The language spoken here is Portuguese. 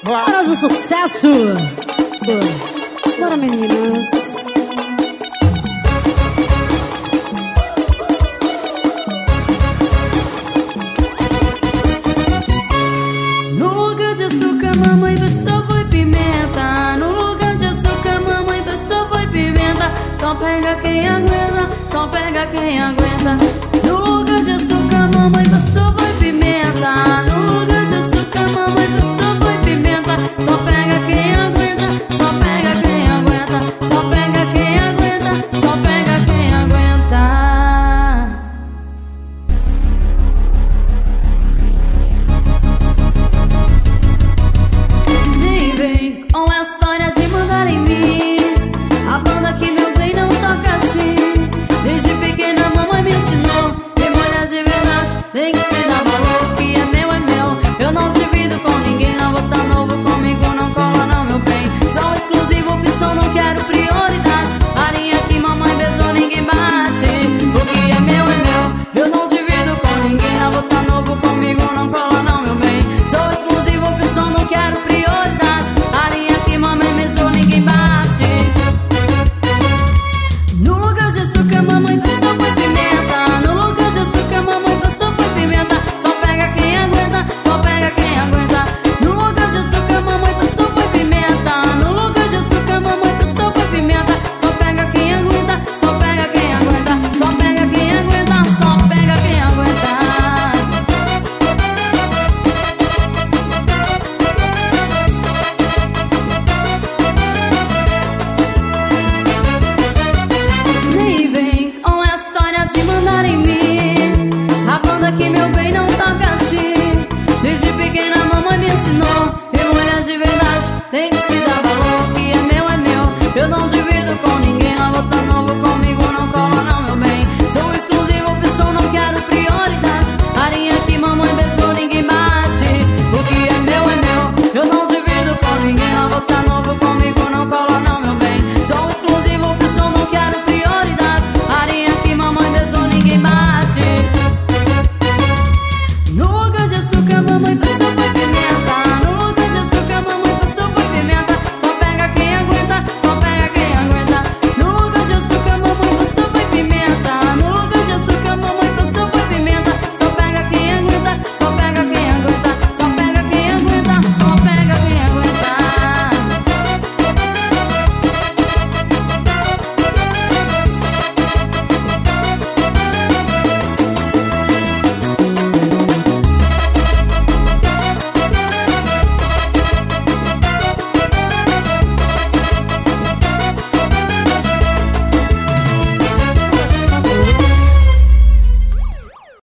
Hora do sucesso. Bora, meninas. No lugar de açúcar, mamãe, só foi pimenta. No lugar de açúcar, mamãe, só foi pimenta. Só pega quem aguenta, só pega quem aguenta. No lugar de açúcar, mamãe,